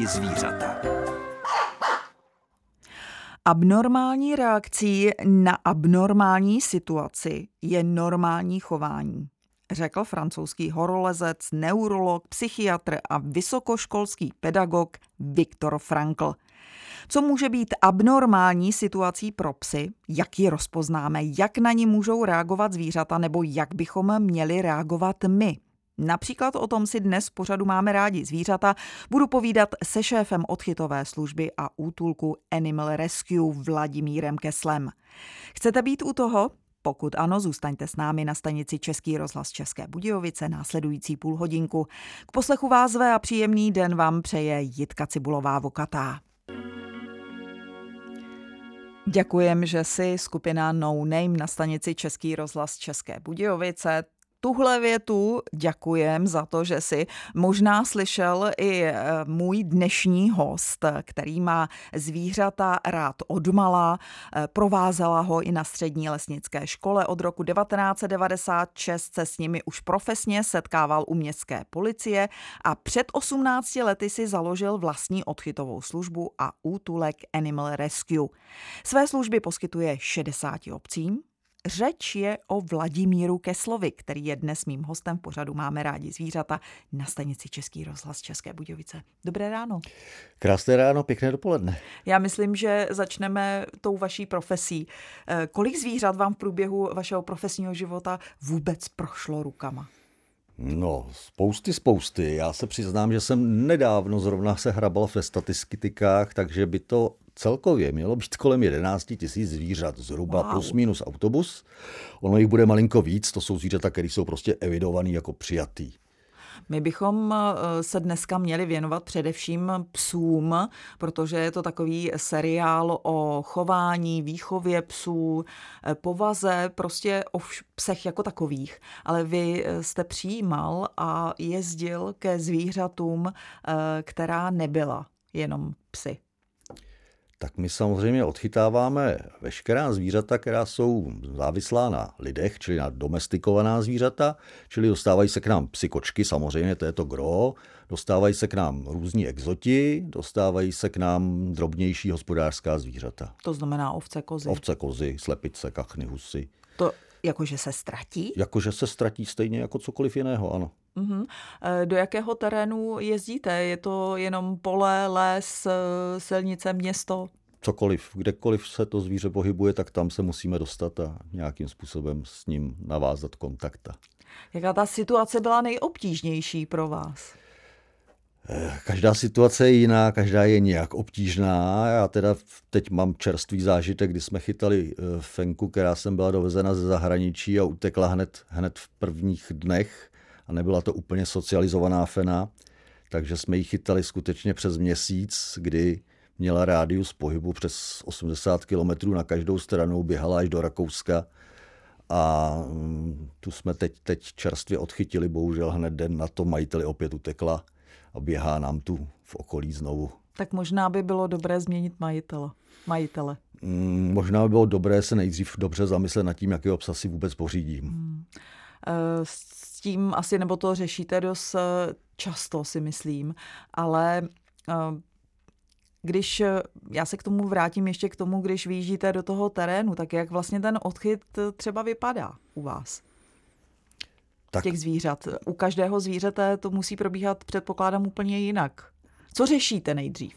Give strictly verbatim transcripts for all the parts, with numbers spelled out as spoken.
rádi zvířata. Abnormální reakcí na abnormální situaci je normální chování, řekl francouzský horolezec, neurolog, psychiatr a vysokoškolský pedagog Viktor Frankl. Co může být abnormální situací pro psy, jak ji rozpoznáme, jak na ní můžou reagovat zvířata nebo jak bychom měli reagovat my. Například o tom si dnes v pořadu Máme rádi zvířata budu povídat se šéfem odchytové služby a útulku Animal Rescue Vladimírem Keslem. Chcete být u toho? Pokud ano, zůstaňte s námi na stanici Český rozhlas České Budějovice následující půl hodinku. K poslechu vás zve a příjemný den vám přeje Jitka Cibulová-Vokatá. Děkujem, že si skupina No Name na stanici Český rozhlas České Budějovice tuhle větu děkujem za to, že si možná slyšel i můj dnešní host, který má zvířata rád odmala, provázela ho i na střední lesnické škole. Od roku devatenáct set devadesát šest se s nimi už profesně setkával u městské policie a před osmnácti lety si založil vlastní odchytovou službu a útulek Animal Rescue. Své služby poskytuje šedesáti obcím. Řeč je o Vladimíru Keslovi, který je dnes mým hostem v pořadu Máme rádi zvířata na stanici Český rozhlas České Budějovice. Dobré ráno. Krásné ráno, pěkné dopoledne. Já myslím, že začneme tou vaší profesí. Kolik zvířat vám v průběhu vašeho profesního života vůbec prošlo rukama? No, spousty, spousty. Já se přiznám, že jsem nedávno zrovna se hrabal ve statistikách, takže by to celkově mělo být kolem jedenáct tisíc zvířat, zhruba wow. Plus minus autobus. Ono jich bude malinko víc, to jsou zvířata, které jsou prostě evidovaný jako přijatý. My bychom se dneska měli věnovat především psům, protože je to takový seriál o chování, výchově psů, povaze, prostě o psech jako takových. Ale vy jste přijímal a jezdil ke zvířatům, která nebyla jenom psy. Tak my samozřejmě odchytáváme veškerá zvířata, která jsou závislá na lidech, čili na domestikovaná zvířata, čili dostávají se k nám psy, kočky, samozřejmě to je to gro, dostávají se k nám různí exoti, dostávají se k nám drobnější hospodářská zvířata. To znamená ovce, kozy. Ovce, kozy, slepice, kachny, husy. To jakože se ztratí? Jakože se ztratí stejně jako cokoliv jiného, ano. Uhum. Do jakého terénu jezdíte? Je to jenom pole, les, silnice, město? Cokoliv, kdekoliv se to zvíře pohybuje, tak tam se musíme dostat a nějakým způsobem s ním navázat kontakt. Jaká ta situace byla nejobtížnější pro vás? Každá situace je jiná, každá je nějak obtížná. Já teda teď mám čerstvý zážitek, kdy jsme chytali fenku, která sem byla dovezena ze zahraničí a utekla hned, hned v prvních dnech. A nebyla to úplně socializovaná fena, takže jsme ji chytali skutečně přes měsíc, kdy měla rádius pohybu přes osmdesát kilometrů na každou stranu, běhala až do Rakouska a tu jsme teď, teď čerstvě odchytili, bohužel hned den na to majiteli opět utekla a běhá nám tu v okolí znovu. Tak možná by bylo dobré změnit majitele. majitele. Hmm, možná by bylo dobré se nejdřív dobře zamyslet nad tím, jakého psa si vůbec pořídím. Hmm. S tím asi, nebo to řešíte dost často, si myslím, ale když, já se k tomu vrátím ještě k tomu, když vyjíždíte do toho terénu, tak jak vlastně ten odchyt třeba vypadá u vás? Tak. Těch zvířat. U každého zvířete to musí probíhat, předpokládám, úplně jinak. Co řešíte nejdřív?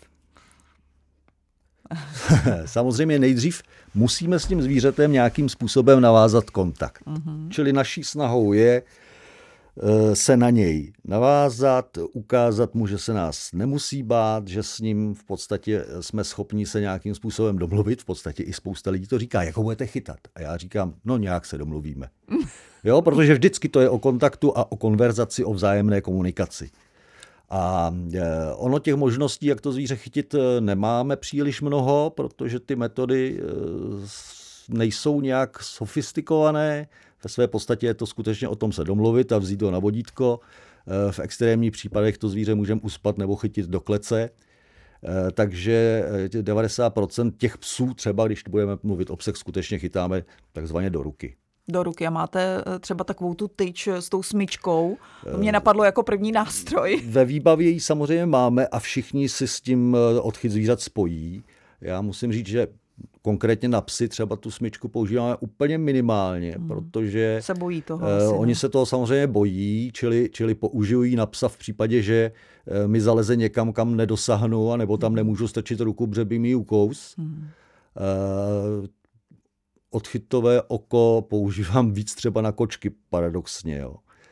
Samozřejmě nejdřív musíme s tím zvířetem nějakým způsobem navázat kontakt. Mm-hmm. Čili naší snahou je se na něj navázat, ukázat mu, že se nás nemusí bát, že s ním v podstatě jsme schopni se nějakým způsobem domluvit. V podstatě i spousta lidí to říká, jak ho budete chytat. A já říkám, no nějak se domluvíme. Jo, protože vždycky to je o kontaktu a o konverzaci, o vzájemné komunikaci. A ono těch možností, jak to zvíře chytit, nemáme příliš mnoho, protože ty metody nejsou nějak sofistikované. Ve své podstatě je to skutečně o tom se domluvit a vzít ho na vodítko. V extrémních případech to zvíře můžeme uspat nebo chytit do klece. Takže devadesát procent těch psů, třeba když budeme mluvit o psech, skutečně chytáme takzvaně do ruky. do ruky a máte třeba takovou tu tyč s tou smyčkou. To mě napadlo jako první nástroj. Ve výbavě ji samozřejmě máme a všichni si s tím odchyt zvířat spojí. Já musím říct, že konkrétně na psy třeba tu smyčku používáme úplně minimálně, hmm. protože se bojí toho. Uh, asi, oni ne? se toho samozřejmě bojí, čili, čili používají na psa v případě, že uh, mi zaleze někam, kam nedosáhnu, anebo tam nemůžu strčit ruku, protože by mi ukous. Hmm. Uh, odchytové oko používám víc třeba na kočky, paradoxně. Jo.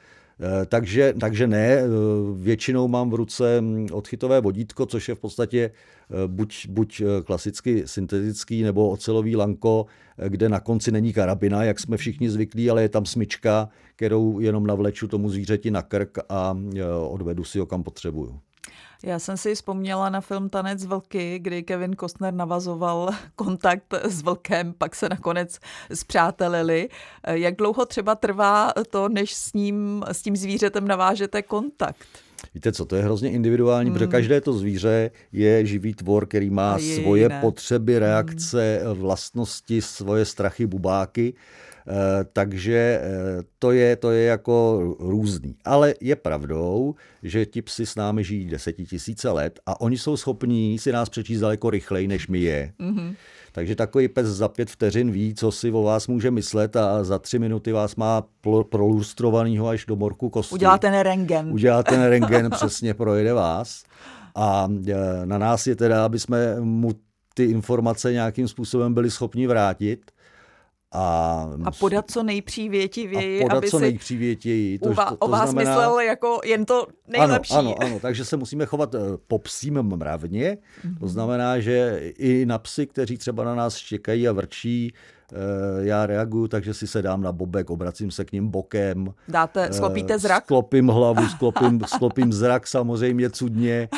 Takže, takže ne, většinou mám v ruce odchytové vodítko, což je v podstatě buď, buď klasicky syntetický nebo ocelový lanko, kde na konci není karabina, jak jsme všichni zvyklí, ale je tam smyčka, kterou jenom navleču tomu zvířeti na krk a odvedu si ho kam potřebuju. Já jsem si vzpomněla na film Tanec vlky, kdy Kevin Costner navazoval kontakt s vlkem, pak se nakonec spřátelili. Jak dlouho třeba trvá to, než s ním, s tím zvířetem navážete kontakt? Víte co, to je hrozně individuální, hmm. protože každé to zvíře je živý tvor, který má je, svoje ne. potřeby, reakce, hmm. vlastnosti, svoje strachy, bubáky. Takže to je, to je jako různý. Ale je pravdou, že ti psi s námi žijí desetitisíce let a oni jsou schopní si nás přečíst daleko rychleji, než my je. Mm-hmm. Takže takový pes za pět vteřin ví, co si o vás může myslet a za tři minuty vás má prolustrovanýho až do morku kosti. Udělá ten rentgen. Udělá ten rentgen, přesně projede vás. A na nás je teda, aby jsme mu ty informace nějakým způsobem byli schopni vrátit. A, a podat co nejpřívětivěji, a podat aby co si nejpřívětivěji. To, uva, to, to o vás znamená, myslel jako jen to nejlepší. Ano, ano, ano, takže se musíme chovat po psím mravně. Mm-hmm. To znamená, že i na psy, kteří třeba na nás čekají a vrčí, já reaguju, takže si sedám na bobek, obracím se k nim bokem. Dáte, sklopíte zrak? Sklopím hlavu, sklopím, sklopím zrak samozřejmě cudně.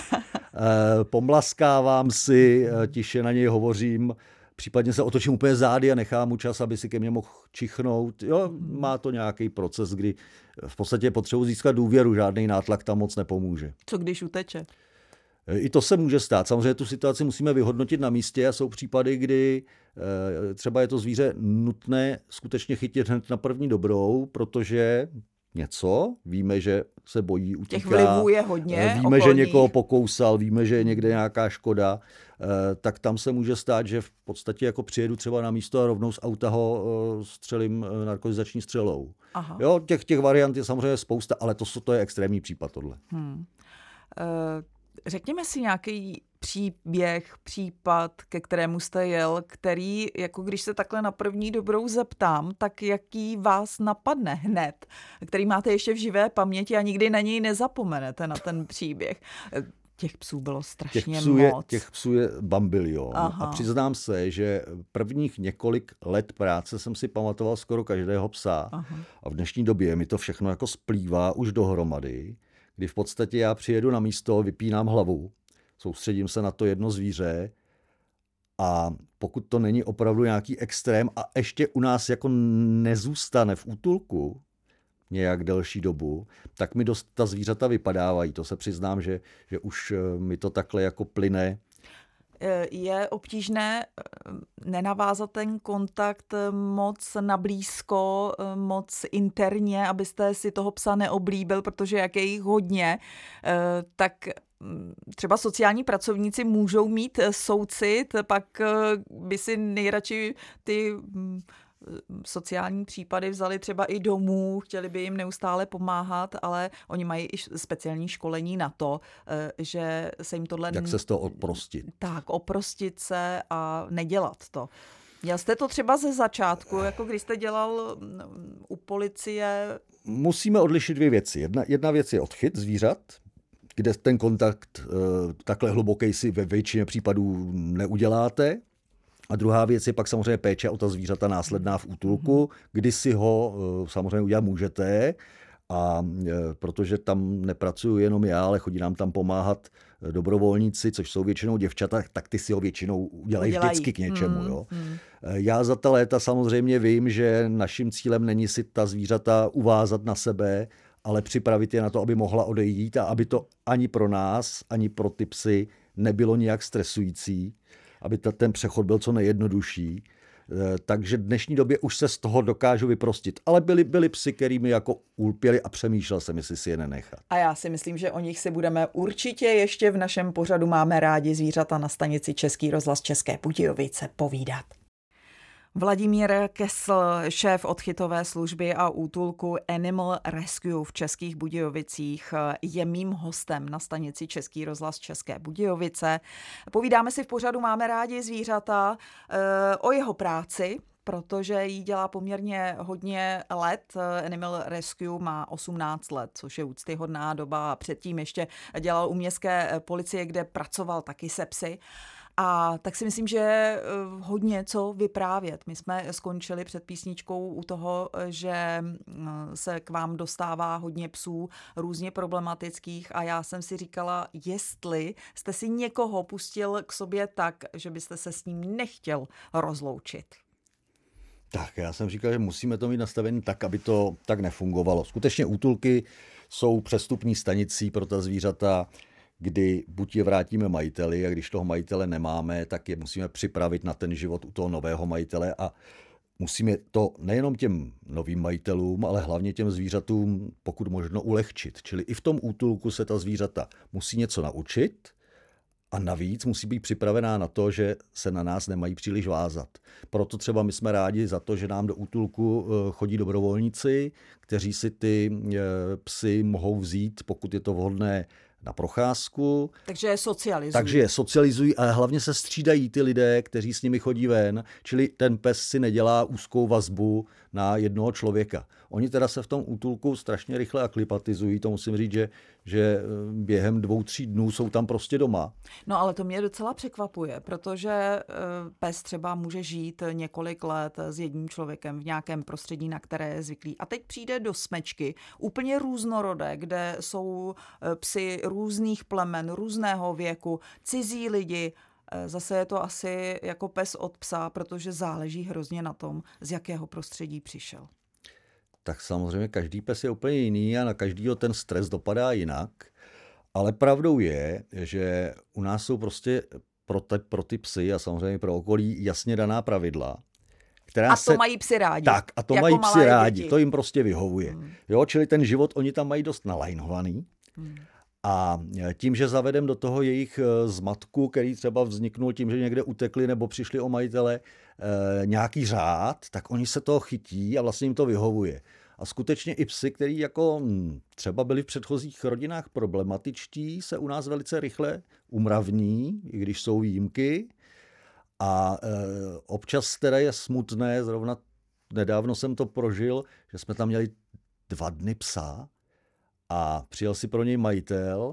Pomlaskávám si, tiše na něj hovořím. Případně se otočím úplně zády a nechám mu čas, aby si ke mně mohl čichnout. Jo, má to nějaký proces, kdy v podstatě potřebuji získat důvěru, žádný nátlak tam moc nepomůže. Co když uteče? I to se může stát. Samozřejmě tu situaci musíme vyhodnotit na místě a jsou případy, kdy třeba je to zvíře nutné skutečně chytit hned na první dobrou, protože něco, víme, že se bojí, utíká. Těch vlivů je hodně Víme, okolních. že někoho pokousal, víme, že je někde nějaká škoda, tak tam se může stát, že v podstatě jako přijedu třeba na místo a rovnou z auta ho střelím narkotizační střelou. Aha. Jo, těch, těch variant je samozřejmě spousta, ale to, to je extrémní případ tohle. Hmm. Uh, řekněme si nějaký příběh, případ, ke kterému jste jel, který, jako když se takhle na první dobrou zeptám, tak jaký vás napadne hned, který máte ještě v živé paměti a nikdy na něj nezapomenete, na ten příběh. Těch psů bylo strašně těch psů moc. Je, těch psů je bambilion. Aha. A přiznám se, že prvních několik let práce jsem si pamatoval skoro každého psa. Aha. A v dnešní době mi to všechno jako splývá už dohromady, kdy v podstatě já přijedu na místo, vypínám hlavu, soustředím se na to jedno zvíře a pokud to není opravdu nějaký extrém a ještě u nás jako nezůstane v útulku nějak delší dobu, tak mi dost ta zvířata vypadávají. To se přiznám, že, že už mi to takhle jako plyne. Je obtížné nenavázat ten kontakt moc nablízko, moc interně, abyste si toho psa neoblíbil, protože jak je jich hodně, tak třeba sociální pracovníci můžou mít soucit, pak by si nejradši ty sociální případy vzali třeba i domů, chtěli by jim neustále pomáhat, ale oni mají i speciální školení na to, že se jim tohle... Jak se z toho oprostit. Tak, oprostit se a nedělat to. Měl jste to třeba ze začátku, jako když jste dělal u policie? Musíme odlišit dvě věci. Jedna, jedna věc je odchyt zvířat, kde ten kontakt takhle hluboký si ve většině případů neuděláte. A druhá věc je pak samozřejmě péče o ta zvířata následná v útulku, kdy si ho samozřejmě udělat můžete, a protože tam nepracuju jenom já, ale chodí nám tam pomáhat dobrovolníci, což jsou většinou děvčata, tak ty si ho většinou udělají, udělají. vždycky k něčemu. Hmm, jo. Hmm. Já za ta léta samozřejmě vím, že naším cílem není si ta zvířata uvázat na sebe, ale připravit je na to, aby mohla odejít a aby to ani pro nás, ani pro ty psy nebylo nějak stresující, aby ta, ten přechod byl co nejjednodušší. Takže v dnešní době už se z toho dokážu vyprostit. Ale byli, byli psi, kterými jako ulpěli a přemýšlel jsem, jestli si je nenechat. A já si myslím, že o nich si budeme určitě ještě v našem pořadu Máme rádi zvířata na stanici Český rozhlas České Budějovice povídat. Vladimír Kesl, šéf odchytové služby a útulku Animal Rescue v Českých Budějovicích, je mým hostem na stanici Český rozhlas České Budějovice. Povídáme si v pořadu Máme rádi zvířata o jeho práci, protože jí dělá poměrně hodně let. Animal Rescue má osmnáct let, což je úctyhodná doba. Předtím ještě dělal u městské policie, kde pracoval taky se psy. A tak si myslím, že hodně co vyprávět. My jsme skončili před písničkou u toho, že se k vám dostává hodně psů různě problematických a já jsem si říkala, jestli jste si někoho pustil k sobě tak, že byste se s ním nechtěl rozloučit. Tak, já jsem říkal, že musíme to mít nastavené tak, aby to tak nefungovalo. Skutečně útulky jsou přestupní stanicí pro ta zvířata, kdy buď je vrátíme majiteli a když toho majitele nemáme, tak je musíme připravit na ten život u toho nového majitele a musíme to nejenom těm novým majitelům, ale hlavně těm zvířatům pokud možno ulehčit. Čili i v tom útulku se ta zvířata musí něco naučit a navíc musí být připravená na to, že se na nás nemají příliš vázat. Proto třeba my jsme rádi za to, že nám do útulku chodí dobrovolníci, kteří si ty psy mohou vzít, pokud je to vhodné, na procházku. Takže je socializují. Takže je socializují, ale hlavně se střídají ty lidé, kteří s nimi chodí ven, čili ten pes si nedělá úzkou vazbu na jednoho člověka. Oni teda se v tom útulku strašně rychle aklimatizují, to musím říct, že, že během dvou, tří dnů jsou tam prostě doma. No ale to mě docela překvapuje, protože pes třeba může žít několik let s jedním člověkem v nějakém prostředí, na které je zvyklý. A teď přijde do smečky, úplně různorodé, kde jsou psi různých plemen, různého věku, cizí lidi. Zase je to asi jako pes od psa, protože záleží hrozně na tom, z jakého prostředí přišel. Tak samozřejmě každý pes je úplně jiný a na každýho ten stres dopadá jinak, ale pravdou je, že u nás jsou prostě pro, te, pro ty psy a samozřejmě pro okolí jasně daná pravidla. Která a to se... mají psi rádi. Tak, a to jako mají psy rádi, děti. To jim prostě vyhovuje. Hmm. Jo, čili ten život oni tam mají dost nalajnovaný. Hmm. A tím, že zavedem do toho jejich zmatku, který třeba vzniknul tím, že někde utekli nebo přišli o majitele eh, nějaký řád, tak oni se toho chytí a vlastně jim to vyhovuje. A skutečně i psy, který jako třeba byli v předchozích rodinách problematičtí, se u nás velice rychle umravní, i když jsou výjimky. A eh, občas teda je smutné, zrovna nedávno jsem to prožil, že jsme tam měli dva dny psa, a přijel si pro něj majitel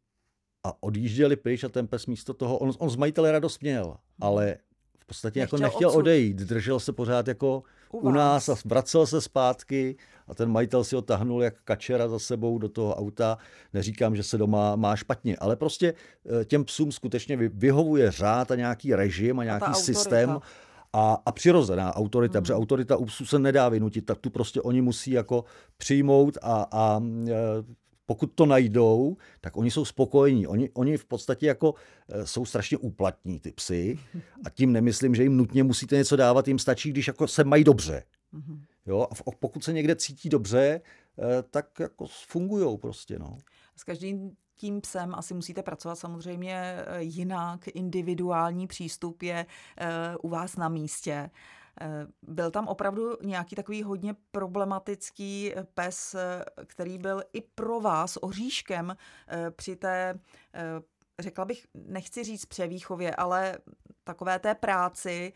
a odjížděli pryč a ten pes místo toho, on, on z majitele radost měl, ale v podstatě nechtěl jako nechtěl odsud. odejít, držel se pořád jako u, u nás a vracel se zpátky a ten majitel si ho tahnul jak kačera za sebou do toho auta. Neříkám, že se doma má špatně, ale prostě těm psům skutečně vyhovuje řád a nějaký režim a nějaký a systém. A, a přirozená autorita, hmm. protože autorita u psů se nedá vynutit, tak tu prostě oni musí jako přijmout a, a pokud to najdou, tak oni jsou spokojení. Oni, oni v podstatě jako jsou strašně úplatní ty psy a tím nemyslím, že jim nutně musíte něco dávat, jim stačí, když jako se mají dobře. Hmm. Jo? A pokud se někde cítí dobře, tak jako fungujou prostě. No. S každým tím psem asi musíte pracovat samozřejmě jinak, individuální přístup je u vás na místě. Byl tam opravdu nějaký takový hodně problematický pes, který byl i pro vás oříškem při té, řekla bych, nechci říct převýchově, ale takové té práci,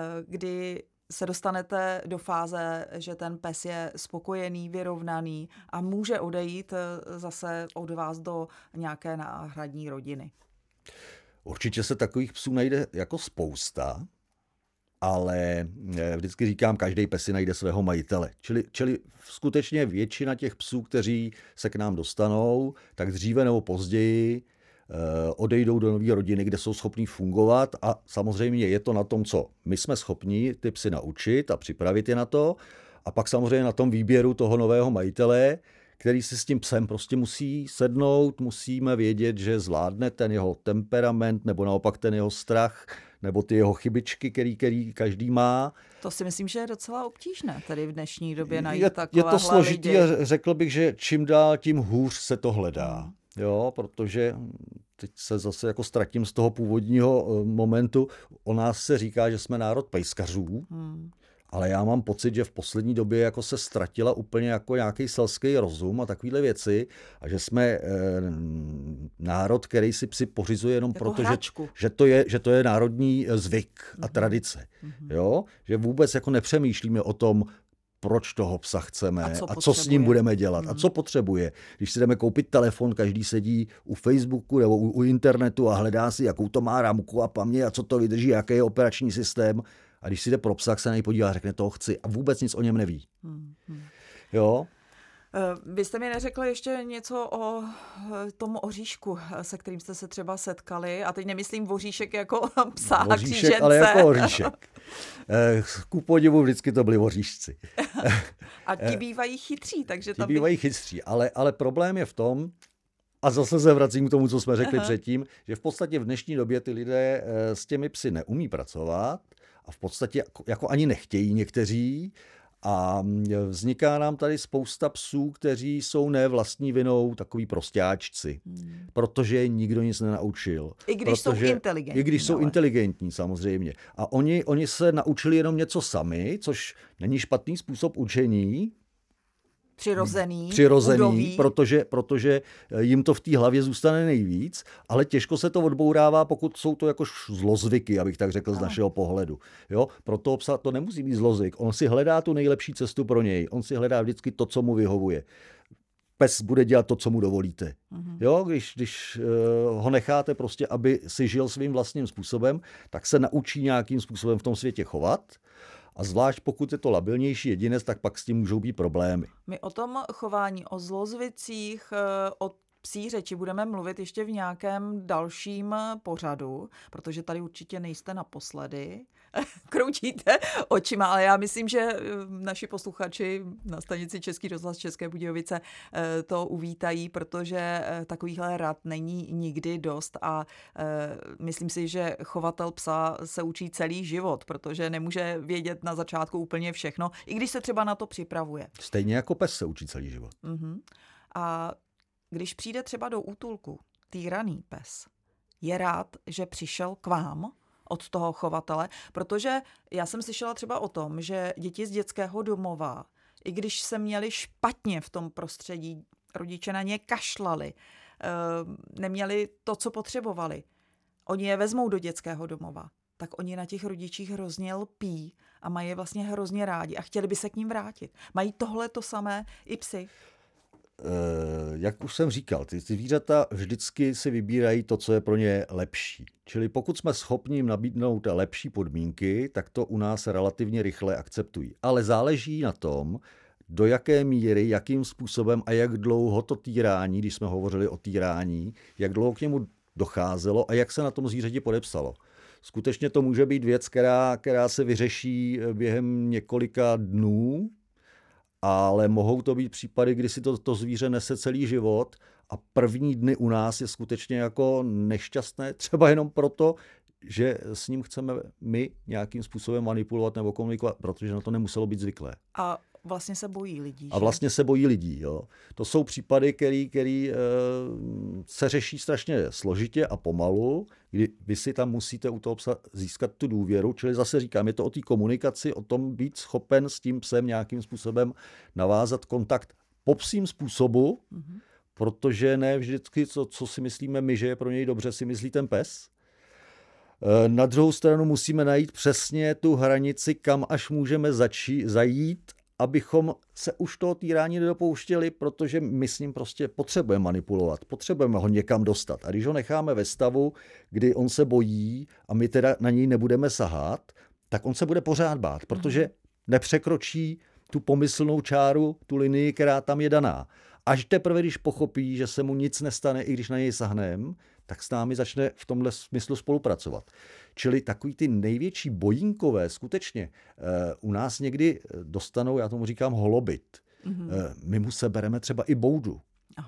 kdy se dostanete do fáze, že ten pes je spokojený, vyrovnaný a může odejít zase od vás do nějaké náhradní rodiny. Určitě se takových psů najde jako spousta, ale vždycky říkám, každý pes si najde svého majitele. Čili, čili skutečně většina těch psů, kteří se k nám dostanou, tak dříve nebo později odejdou do nové rodiny, kde jsou schopní fungovat a samozřejmě je to na tom, co my jsme schopni ty psy naučit a připravit je na to a pak samozřejmě na tom výběru toho nového majitele, který si s tím psem prostě musí sednout, musíme vědět, že zvládne ten jeho temperament nebo naopak ten jeho strach nebo ty jeho chybičky, který, který každý má. To si myslím, že je docela obtížné tady v dnešní době najít je, takovéhle je to složitý lidi. A řekl bych, že čím dál tím hůř se to hledá. Jo, protože teď se zase jako ztratím z toho původního momentu. O nás se říká, že jsme národ pejskařů, hmm. ale já mám pocit, že v poslední době jako se ztratila úplně jako nějaký selský rozum a takovéhle věci a že jsme e, národ, který si psi pořizuje jenom jako proto, že, že, to je, že to je národní zvyk a tradice. Hmm. Jo? Že vůbec jako nepřemýšlíme o tom, proč toho psa chceme a co, a co s ním budeme dělat hmm. a co potřebuje. Když si jdeme koupit telefon, každý sedí u Facebooku nebo u, u internetu a hledá si, jakou to má ramku a paměť a co to vydrží, jaký je operační systém. A když si jde pro psa, se na něj podívá a řekne, toho chci a vůbec nic o něm neví. Hmm. Jo? Vy jste mi neřekli ještě něco o tom oříšku, se kterým jste se třeba setkali. A teď nemyslím voříšek jako psa a křížence. Ale jako oříšek. Ku podivu vždycky to byli oříšci. A ti bývají chytří. Takže ti tam bývají by... chytří, ale, ale problém je v tom, a zase se vracím k tomu, co jsme řekli Aha. předtím, že v podstatě v dnešní době ty lidé s těmi psy neumí pracovat a v podstatě jako, jako ani nechtějí někteří. A vzniká nám tady spousta psů, kteří jsou ne vlastní vinou takový prostáčci, hmm. protože je nikdo nic nenaučil. I když protože, jsou inteligentní. I když jsou ale. inteligentní, samozřejmě. A oni, oni se naučili jenom něco sami, což není špatný způsob učení. Přirozený, Přirozený protože, protože jim to v té hlavě zůstane nejvíc, ale těžko se to odbourává, pokud jsou to jako zlozvyky, abych tak řekl, z našeho pohledu. Jo? Pro toho psa to nemusí být zlozvyk. On si hledá tu nejlepší cestu pro něj. On si hledá vždycky to, co mu vyhovuje. Pes bude dělat to, co mu dovolíte. Mm-hmm. Jo? Když, když uh, ho necháte prostě, aby si žil svým vlastním způsobem, tak se naučí nějakým způsobem v tom světě chovat. A zvlášť pokud je to labilnější jedinec, tak pak s tím můžou být problémy. My o tom chování, o zlozvycích, o psí řeči budeme mluvit ještě v nějakém dalším pořadu, protože tady určitě nejste naposledy. Kroutíte očima, ale já myslím, že naši posluchači na stanici Český rozhlas České Budějovice to uvítají, protože takovýchhle rad není nikdy dost a myslím si, že chovatel psa se učí celý život, protože nemůže vědět na začátku úplně všechno, i když se třeba na to připravuje. Stejně jako pes se učí celý život. Uh-huh. A když přijde třeba do útulku týraný pes, je rád, že přišel k vám od toho chovatele, protože já jsem slyšela třeba o tom, že děti z dětského domova, i když se měli špatně v tom prostředí, rodiče na ně kašlali, neměli to, co potřebovali, oni je vezmou do dětského domova, tak oni na těch rodičích hrozně lpí a mají je vlastně hrozně rádi a chtěli by se k ním vrátit. Mají tohle to samé i psy? Jak už jsem říkal, ty zvířata vždycky si vybírají to, co je pro ně lepší. Čili pokud jsme schopni jim nabídnout lepší podmínky, tak to u nás relativně rychle akceptují. Ale záleží na tom, do jaké míry, jakým způsobem a jak dlouho to týrání, když jsme hovořili o týrání, jak dlouho k němu docházelo a jak se na tom zvířeti podepsalo. Skutečně to může být věc, která, která se vyřeší během několika dnů, ale mohou to být případy, kdy si to, to zvíře nese celý život a první dny u nás je skutečně jako nešťastné, třeba jenom proto, že s ním chceme my nějakým způsobem manipulovat nebo komunikovat, protože na to nemuselo být zvyklé. A vlastně se bojí lidí. A vlastně se bojí lidí. Jo. To jsou případy, který, který e, se řeší strašně složitě a pomalu, kdy vy si tam musíte u toho psa získat tu důvěru, čili zase říkám, je to o té komunikaci, o tom být schopen s tím psem nějakým způsobem navázat kontakt po psím způsobu, mm-hmm. protože ne vždycky, co, co si myslíme my, že je pro něj dobře, si myslí ten pes. Na druhou stranu musíme najít přesně tu hranici, kam až můžeme začít, zajít, abychom se už toho týrání nedopouštěli, protože my s ním prostě potřebujeme manipulovat, potřebujeme ho někam dostat. A když ho necháme ve stavu, kdy on se bojí a my teda na něj nebudeme sahat, tak on se bude pořád bát, protože nepřekročí tu pomyslnou čáru, tu linii, která tam je daná. Až teprve, když pochopí, že se mu nic nestane, i když na něj sahnem, tak s námi začne v tomhle smyslu spolupracovat. Čili takový ty největší bojínkové skutečně uh, u nás někdy dostanou, já tomu říkám holobit. Mm-hmm. Uh, my mu sebereme třeba i boudu. Aha.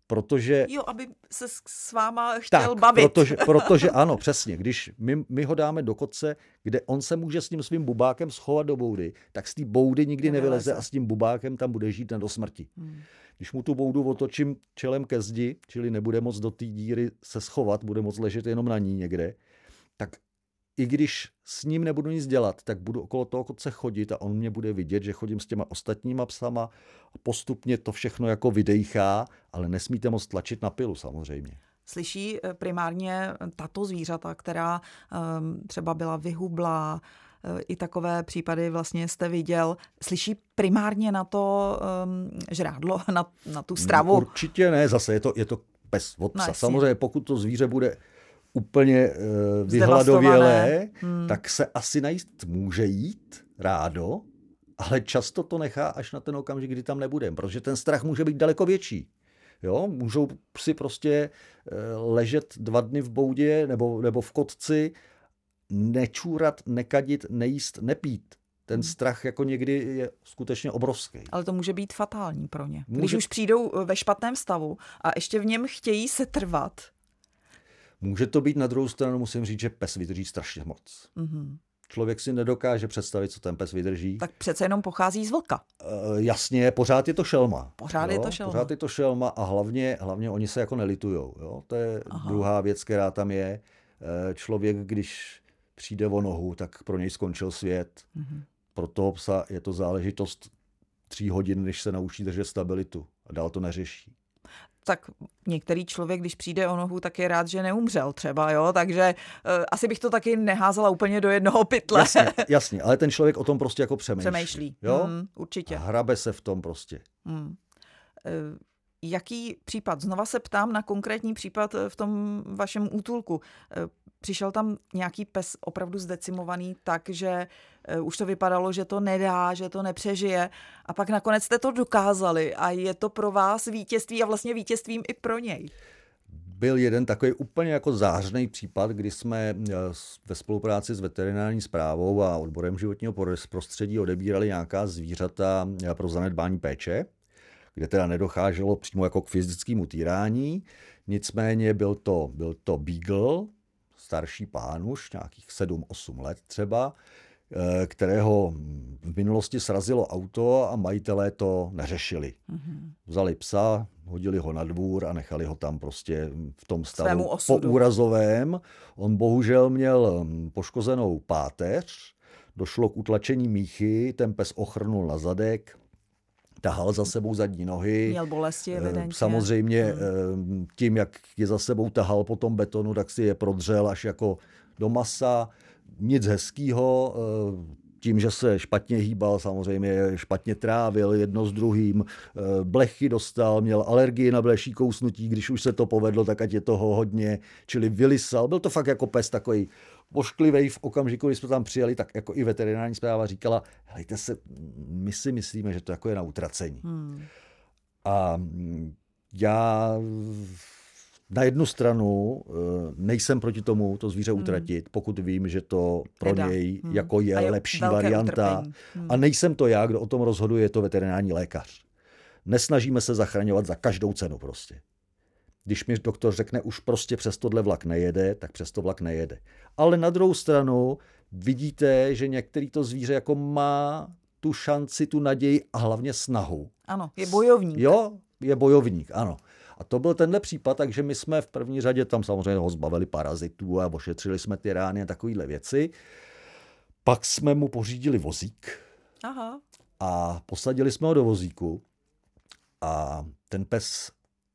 Protože... Jo, aby se s váma chtěl tak, bavit. Protože, protože ano, přesně. Když my, my ho dáme do kotce, kde on se může s tím svým bubákem schovat do boudy, tak z té boudy nikdy nevyleze, nevyleze a s tím bubákem tam bude žít do smrti. Hmm. Když mu tu boudu otočím čelem ke zdi, čili nebude moc do té díry se schovat, bude moc ležet jenom na ní někde, tak i když s ním nebudu nic dělat, tak budu okolo toho kotce chodit a on mě bude vidět, že chodím s těma ostatníma psama a postupně to všechno jako vydejchá, ale nesmíte moc tlačit na pilu samozřejmě. Slyší primárně tato zvířata, která um, třeba byla vyhublá, i takové případy vlastně jste viděl. Slyší primárně na to um, žrádlo, na, na tu stravu? Určitě ne, zase je to, je to pes od psa. No, samozřejmě pokud to zvíře bude úplně uh, vyhladovělé, hmm. tak se asi najíst může jít rádo, ale často to nechá až na ten okamžik, kdy tam nebudeme, protože ten strach může být daleko větší. Jo, můžou si prostě uh, ležet dva dny v boudě nebo, nebo v kotci, nečůrat, nekadit, nejíst, nepít. Ten hmm. strach jako někdy je skutečně obrovský. Ale to může být fatální pro ně. Může... Když už přijdou ve špatném stavu a ještě v něm chtějí se trvat. Může to být, na druhou stranu musím říct, že pes vydrží strašně moc. Mm-hmm. Člověk si nedokáže představit, co ten pes vydrží. Tak přece jenom pochází z vlka. Uh, jasně, pořád je to šelma. Pořád jo? je to šelma. Pořád je to šelma a hlavně, hlavně oni se jako nelitujou. Jo? To je Aha. druhá věc, která tam je. Člověk, když přijde o nohu, tak pro něj skončil svět. Mm-hmm. Pro toho psa je to záležitost tří hodin, než se naučí držet stabilitu. A dál to neřeší. Tak některý člověk, když přijde o nohu, tak je rád, že neumřel třeba, jo? Takže uh, asi bych to taky neházela úplně do jednoho pytle. Jasně, jasně, ale ten člověk o tom prostě jako přemýšlí. Přemýšlí, jo? Mm, určitě. A hrabe se v tom prostě. Mm. Uh, jaký případ? Znova se ptám na konkrétní případ v tom vašem útulku. Uh, Přišel tam nějaký pes opravdu zdecimovaný tak, že uh, už to vypadalo, že to nedá, že to nepřežije a pak nakonec jste to dokázali a je to pro vás vítězství a vlastně vítězstvím i pro něj. Byl jeden takový úplně jako zářný případ, kdy jsme ve spolupráci s veterinární správou a odborem životního prostředí odebírali nějaká zvířata pro zanedbání péče, kde teda nedocházelo přímo jako k fyzickému týrání. Nicméně byl to, byl to Beagle, starší pán už, nějakých sedm osm let třeba, kterého v minulosti srazilo auto a majitelé to neřešili. Mm-hmm. Vzali psa, hodili ho na dvůr a nechali ho tam prostě v tom stavu poúrazovém. On bohužel měl poškozenou páteř, došlo k utlačení míchy, ten pes ochrnul na zadek, tahal za sebou zadní nohy. Měl bolesti evidentně. Samozřejmě hmm. tím, jak je za sebou tahal po tom betonu, tak si je prodřel až jako do masa. Nic hezkýho, tím, že se špatně hýbal, samozřejmě špatně trávil jedno s druhým, blechy dostal, měl alergii na bleší kousnutí, když už se to povedlo, tak ať je toho hodně, čili vylysal. Byl to fakt jako pes takový ošklivej v okamžiku, když jsme tam přijeli, tak jako i veterinární správa říkala, hejte se, my si myslíme, že to jako je na utracení. Hmm. A já na jednu stranu nejsem proti tomu to zvíře utratit, pokud vím, že to pro Nedá. něj hmm. jako je, je lepší varianta. Hmm. A nejsem to já, kdo o tom rozhoduje, je to veterinární lékař. Nesnažíme se zachraňovat za každou cenu prostě. Když mi doktor řekne, už prostě přes tohle vlak nejede, tak přes to vlak nejede. Ale na druhou stranu vidíte, že některý to zvíře jako má tu šanci, tu naději a hlavně snahu. Ano, je bojovník. Jo, je bojovník, ano. A to byl tenhle případ, takže my jsme v první řadě tam samozřejmě ho zbavili parazitů a ošetřili jsme ty rány a takovýhle věci. Pak jsme mu pořídili vozík. Aha. A posadili jsme ho do vozíku a ten pes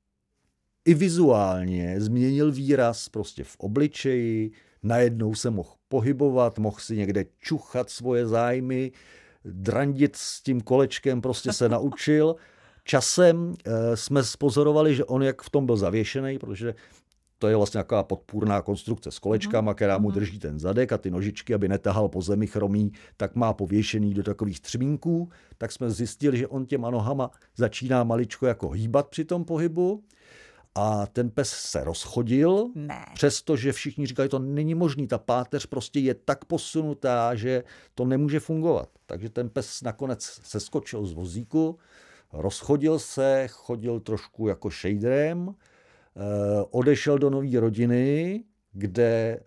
i vizuálně změnil výraz prostě v obličeji, najednou se mohl pohybovat, mohl si někde čuchat svoje zájmy, drandit s tím kolečkem, prostě se naučil. Časem e, jsme spozorovali, že on jak v tom byl zavěšený, protože to je vlastně taková podpůrná konstrukce s kolečkama, která mu drží ten zadek a ty nožičky, aby netahal po zemi chromí, tak má pověšený do takových třmínků. Tak jsme zjistili, že on těma nohama začíná maličko jako hýbat při tom pohybu. A ten pes se rozchodil, ne. Přestože všichni říkali, to není možný, ta páteř prostě je tak posunutá, že to nemůže fungovat. Takže ten pes nakonec seskočil z vozíku, Rozchodil se, chodil trošku jako šejdrem, odešel do nové rodiny, kde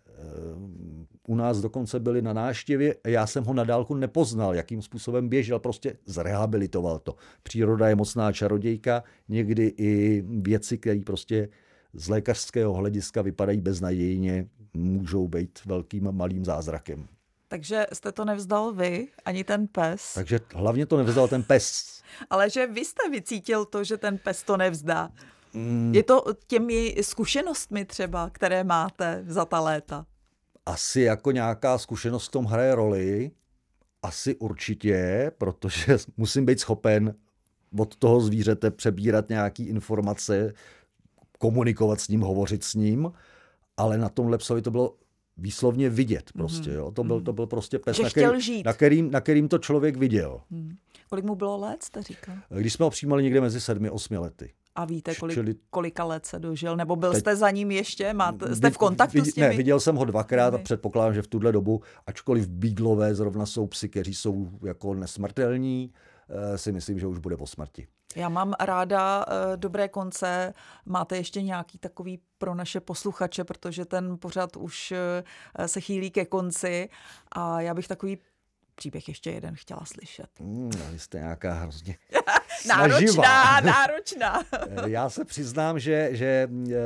u nás dokonce byli na návštěvě a já jsem ho na dálku nepoznal, jakým způsobem běžel, prostě zrehabilitoval to. Příroda je mocná čarodějka, někdy i věci, které prostě z lékařského hlediska vypadají beznadějně, můžou být velkým malým zázrakem. Takže jste to nevzdal vy, ani ten pes. Takže hlavně to nevzdal ten pes. Ale že vy jste vycítil to, že ten pes to nevzdá. Mm. Je to těmi zkušenostmi třeba, které máte za ta léta? Asi jako nějaká zkušenost v tom hraje roli. Asi určitě, protože musím být schopen od toho zvířete přebírat nějaké informace, komunikovat s ním, hovořit s ním, ale na tomhle psovi to bylo výslovně vidět prostě. Jo. To, byl, to byl prostě pes, na, který, na, kterým, na kterým to člověk viděl. Hmm. Kolik mu bylo let, jste říkal? Když jsme ho přijímali někde mezi sedmi a osmi lety. A víte, kolik, Čili... kolika let se dožil? Nebo byl jste za ním ještě? Máte, jste v kontaktu vid, s těmi? Ne, viděl jsem ho dvakrát a předpokládám, že v tuhle dobu, ačkoliv beaglové zrovna jsou psi, kteří jsou jako nesmrtelní, si myslím, že už bude po smrti. Já mám ráda uh, dobré konce. Máte ještě nějaký takový pro naše posluchače, protože ten pořad už uh, se chýlí ke konci a já bych takový příběh ještě jeden chtěla slyšet. Hmm, vy jste nějaká hrozně náročná, náročná. Já se přiznám, že, že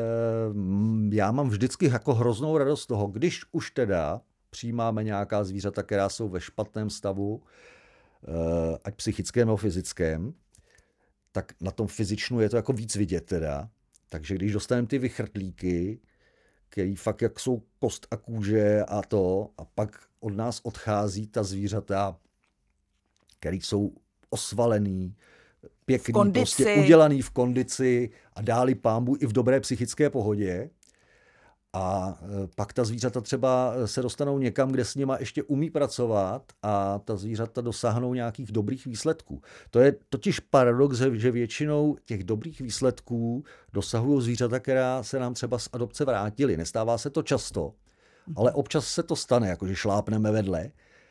já mám vždycky jako hroznou radost z toho, když už teda přijímáme nějaká zvířata, která jsou ve špatném stavu, ať psychickém nebo fyzickém, tak na tom fyzičnu je to jako víc vidět teda. Takže když dostaneme ty vychrtlíky, který fakt jak jsou kost a kůže a to, a pak od nás odchází ta zvířata, který jsou osvalený, pěkný, prostě udělaný v kondici a dáli pánbu i v dobré psychické pohodě. A pak ta zvířata třeba se dostanou někam, kde s nima ještě umí pracovat a ta zvířata dosáhnou nějakých dobrých výsledků. To je totiž paradox, že většinou těch dobrých výsledků dosahují zvířata, která se nám třeba z adopce vrátily. Nestává se to často, ale občas se to stane, jakože šlápneme vedle.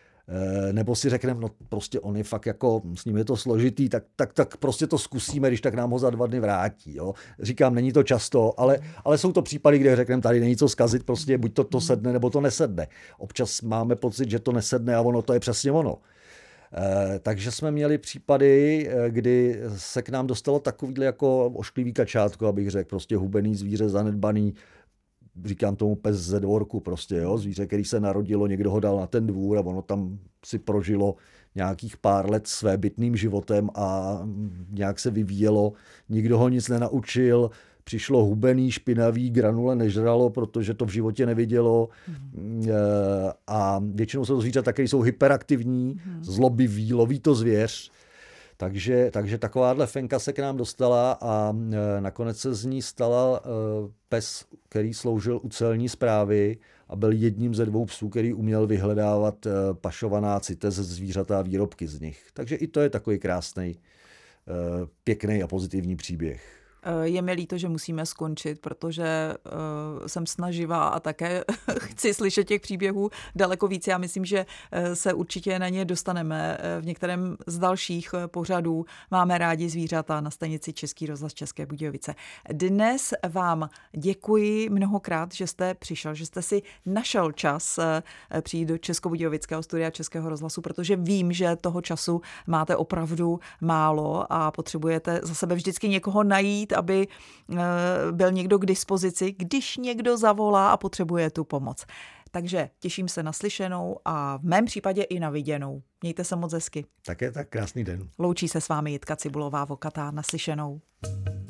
Nebo si řekneme, no prostě on je fakt jako, s ním je to složitý, tak, tak, tak prostě to zkusíme, když tak nám ho za dva dny vrátí. Jo. Říkám, není to často, ale, ale jsou to případy, kde řekneme, tady není co zkazit, prostě buď to, to sedne, nebo to nesedne. Občas máme pocit, že to nesedne a ono to je přesně ono. E, takže jsme měli případy, kdy se k nám dostalo takovýhle jako ošklivý kačátko, abych řekl, prostě hubený zvíře, zanedbaný, říkám tomu pes ze dvorku prostě, jo, zvíře, který se narodilo, někdo ho dal na ten dvůr a ono tam si prožilo nějakých pár let své bytným životem a nějak se vyvíjelo, nikdo ho nic nenaučil, přišlo hubený, špinavý, granule nežralo, protože to v životě nevidělo mm. a většinou jsou zvířata, které jsou hyperaktivní, mm. zlobiví, loví to zvěř. Takže, takže takováhle fenka se k nám dostala a nakonec se z ní stala pes, který sloužil u celní správy a byl jedním ze dvou psů, který uměl vyhledávat pašovaná CITES zvířata a výrobky z nich. Takže i to je takový krásný, pěkný a pozitivní příběh. Je mi líto, že musíme skončit, protože uh, jsem snaživá a také chci slyšet těch příběhů daleko víc. Já myslím, že se určitě na ně dostaneme v některém z dalších pořadů. Máme rádi zvířata na stanici Český rozhlas České Budějovice. Dnes vám děkuji mnohokrát, že jste přišel, že jste si našel čas přijít do Českobudějovického studia Českého rozhlasu, protože vím, že toho času máte opravdu málo a potřebujete za sebe vždycky někoho najít, aby byl někdo k dispozici, když někdo zavolá a potřebuje tu pomoc. Takže těším se na slyšenou a v mém případě i na viděnou. Mějte se moc hezky. Také tak, krásný den. Loučí se s vámi Jitka Cibulová Vokatá, naslyšenou.